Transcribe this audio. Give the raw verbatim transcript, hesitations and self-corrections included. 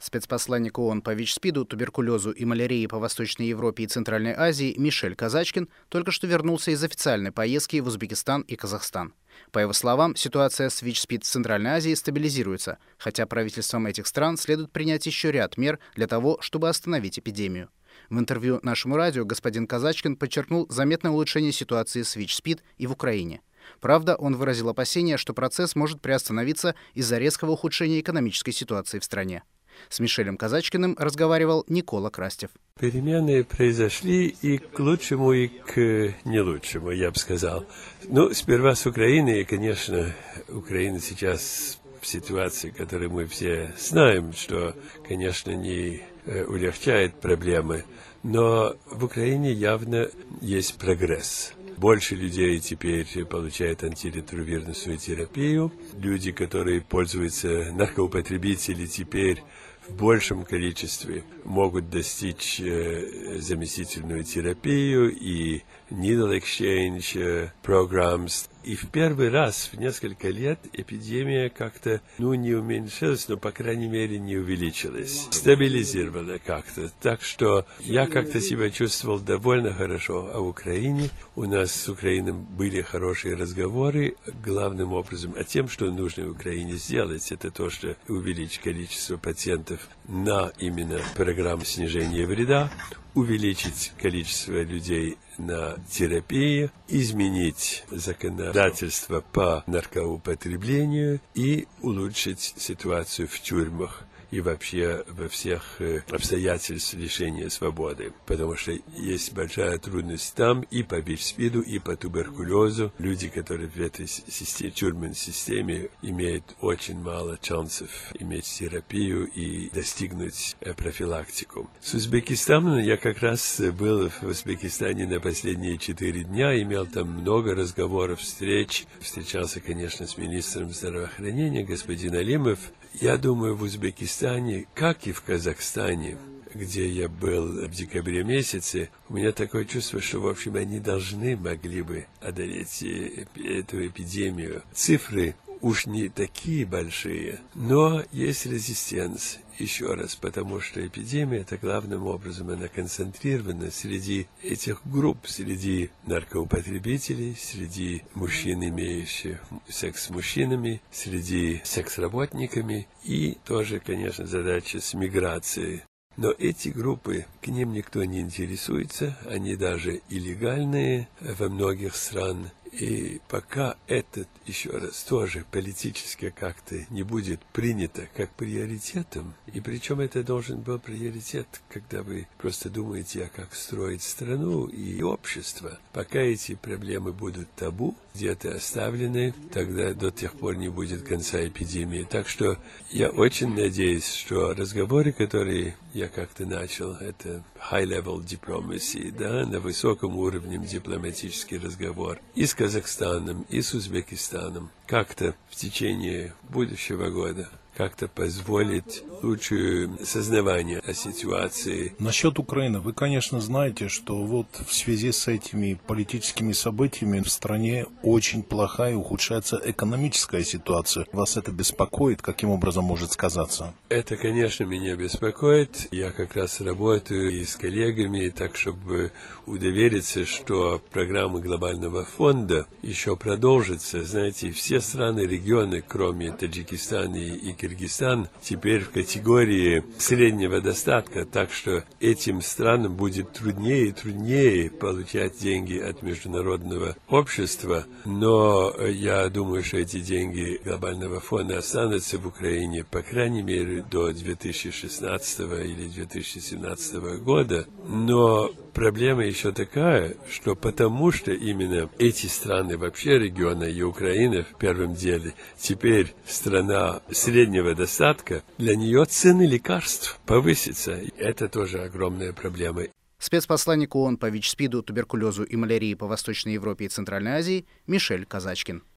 Спецпосланник ООН по ВИЧ-СПИДу, туберкулезу и малярии по Восточной Европе и Центральной Азии Мишель Казачкин только что вернулся из официальной поездки в Узбекистан и Казахстан. По его словам, ситуация с ВИЧ-СПИД в Центральной Азии стабилизируется, хотя правительствам этих стран следует принять еще ряд мер для того, чтобы остановить эпидемию. В интервью нашему радио господин Казачкин подчеркнул заметное улучшение ситуации с ВИЧ-СПИД и в Украине. Правда, он выразил опасения, что процесс может приостановиться из-за резкого ухудшения экономической ситуации в стране. С Мишелем Казачкиным разговаривал Никола Крастев. Перемены произошли и к лучшему, и к не лучшему, я бы сказал. Ну, сперва с Украины, и, конечно, Украина сейчас в ситуации, которую мы все знаем, что, конечно, не улегчает проблемы, но в Украине явно есть прогресс. Больше людей теперь получают антиретровирусную терапию. Люди, которые пользуются наркоупотребители, теперь в большем количестве могут достичь э, заместительную терапию и needle exchange programs. И в первый раз в несколько лет эпидемия как-то, ну, не уменьшилась, но, по крайней мере, не увеличилась. Стабилизировала как-то. Так что я как-то себя чувствовал довольно хорошо. А в Украине у нас с Украиной были хорошие разговоры, главным образом о том, что нужно в Украине сделать. Это то, что увеличить количество пациентов на именно программу снижения вреда, увеличить количество людей на терапии, изменить законодательство по наркоупотреблению и улучшить ситуацию в тюрьмах и вообще во всех обстоятельствах лишения свободы. Потому что есть большая трудность там и по ВИЧ-СПИДу, и по туберкулезу. Люди, которые в этой системе, тюрьменной системе, имеют очень мало шансов иметь терапию и достигнуть профилактику. С Узбекистаном я как раз был в Узбекистане на последние четыре дня, имел там много разговоров, встреч. Встречался, конечно, с министром здравоохранения, господин Алимов. Я думаю, в Узбекистане, как и в Казахстане, где я был в декабре месяце, у меня такое чувство, что, в общем, они должны могли бы одолеть эту эпидемию. Цифры уж не такие большие, но есть резистенция. Еще раз, потому что эпидемия, это главным образом, она концентрирована среди этих групп, среди наркоупотребителей, среди мужчин, имеющих секс с мужчинами, среди секс-работниками и тоже, конечно, задача с миграцией. Но эти группы, к ним никто не интересуется, они даже илlegальные во многих странах. И пока этот, еще раз, тоже политически как-то не будет принято как приоритетом, и причем это должен был приоритет, когда вы просто думаете, а как строить страну и общество. Пока эти проблемы будут табу, где-то оставлены, тогда до тех пор не будет конца эпидемии. Так что я очень надеюсь, что разговоры, которые я как-то начал, это high-level diplomacy, да, на высоком уровне дипломатический разговор и с Казахстаном, и с Узбекистаном, как-то в течение будущего года как-то позволит лучшее сознавание о ситуации. Насчет Украины. Вы, конечно, знаете, что вот в связи с этими политическими событиями в стране очень плохая и ухудшается экономическая ситуация. Вас это беспокоит? Каким образом может сказаться? Это, конечно, меня беспокоит. Я как раз работаю и с коллегами, так, чтобы удовериться, что программа глобального фонда еще продолжится. Знаете, все страны, регионы, кроме Таджикистана и Киргизстан, теперь в категории среднего достатка, так что этим странам будет труднее и труднее получать деньги от международного общества, но я думаю, что эти деньги глобального фонда останутся в Украине, по крайней мере, до две тысячи шестнадцатого или две тысячи семнадцатого года, но проблема еще такая, что потому что именно эти страны, вообще региона и Украина в первом деле, теперь страна среднего достатка, для нее цены лекарств повысятся. Это тоже огромная проблема. Спецпосланник ООН по ВИЧ-СПИДу, туберкулезу и малярии по Восточной Европе и Центральной Азии Мишель Казачкин.